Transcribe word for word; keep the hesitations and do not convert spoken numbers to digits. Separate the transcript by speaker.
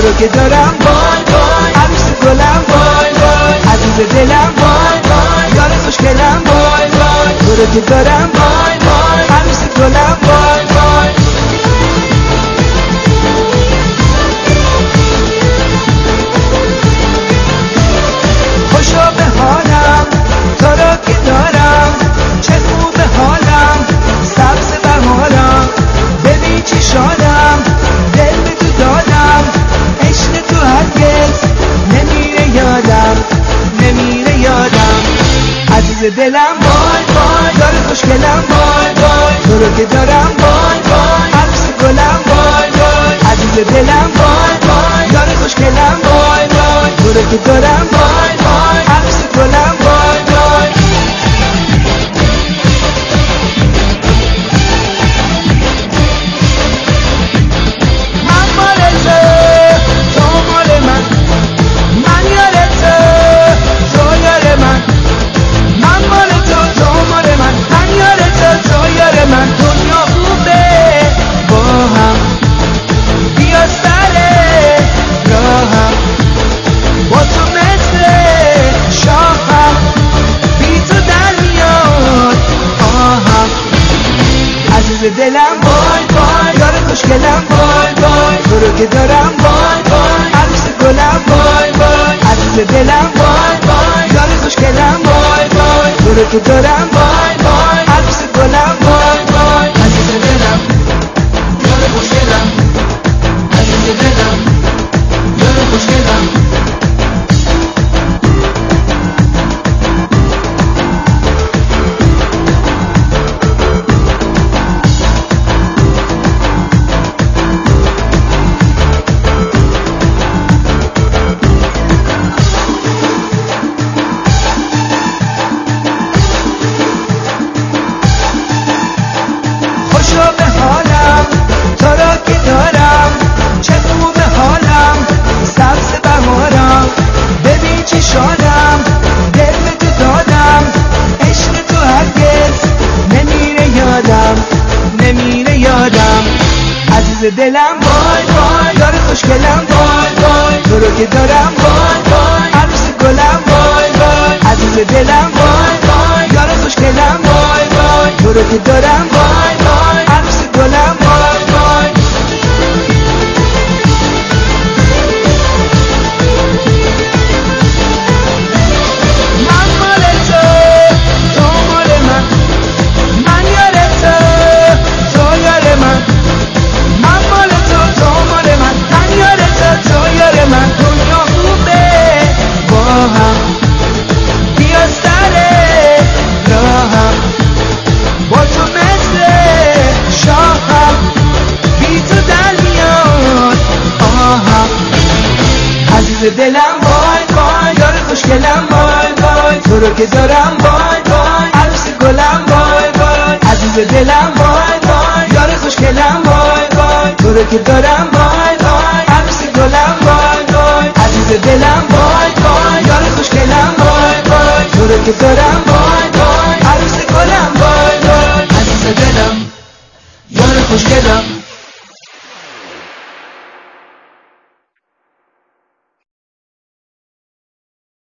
Speaker 1: رو که دارم وای وای، عروس گلم وای وای، عزیز دلم وای وای، یار خوشگلم وای وای، تو رو که دارم وای وای، عروس گلم وای وای. خوشا به حالم تو رو که دارم، چه خوب حالم سبز بهارم، ببین چه شادم دل به تو دادم، عشق تو هرگز نمیره یادم، نمیره یادم. عزیز دلم وای وای، یار خوشگلم وای وای، تو رو که دارم وای وای، عروس گلم وای وای، عزیز دلم وای وای، یار خوشگلم وای وای، تو رو که دارم وای وای، عروس گلم وای وای. من مال تو، تو مال من، من یار تو، تو یار من، من مال تو، تو مال من، من یار تو، تو یار من. دنیا خوبه با هم، بیا سر راهم، با تو مثل شاهم، بی تو در میاد آهم. عزیز دلم وای وای، یار خوشگلم وای وای، تو رو که دارم وای وای، عروس گلم وای وای، عزیز دلم وای وای، یار خوشگلم وای وای، تو رو که دارم وای وای، عروس گلم وای وای. عزیز دلم، یار خوشگلم، عزیز دلم، یار خوشگلم. خوشا به حالم تو را که دارم، چه خوب حالم سبز بهارم، ببین چه شادم دل به تو دادم، عشق تو هرگز نمیره یادم، نمیره یادم. عزیز دلم وای وای، یار خوشگلم وای وای، تو رو که دارم وای وای، عروس گلم وای وای، عزیز دلم وای وای، یار خوشگلم وای وای، تو رو که دارم وای وای، عروس گلم وای وای. من مال تو، تو مال من، من یار تو، تو یار من، من مال تو، تو مال من، من یار تو، تو یار من. دنیا خوبه با هم، بیا سر راهم، با تو مثل شاهم، بی تو در میاد آهم. عزیز دلم وای وای، یار خوشگلم وای وای، تو رو که دارم وای وای، عروس گلم وای وای، عزیز دلم وای وای، یار خوشگلم وای وای، تو رو که دارم وای وای، عروس گلم وای وای، عزیز دلم وای وای، یار خوشگلم وای وای، تو رو که دارم وای وای، عروس گلم وای وای، عزیز دلم، یار خوشگلم.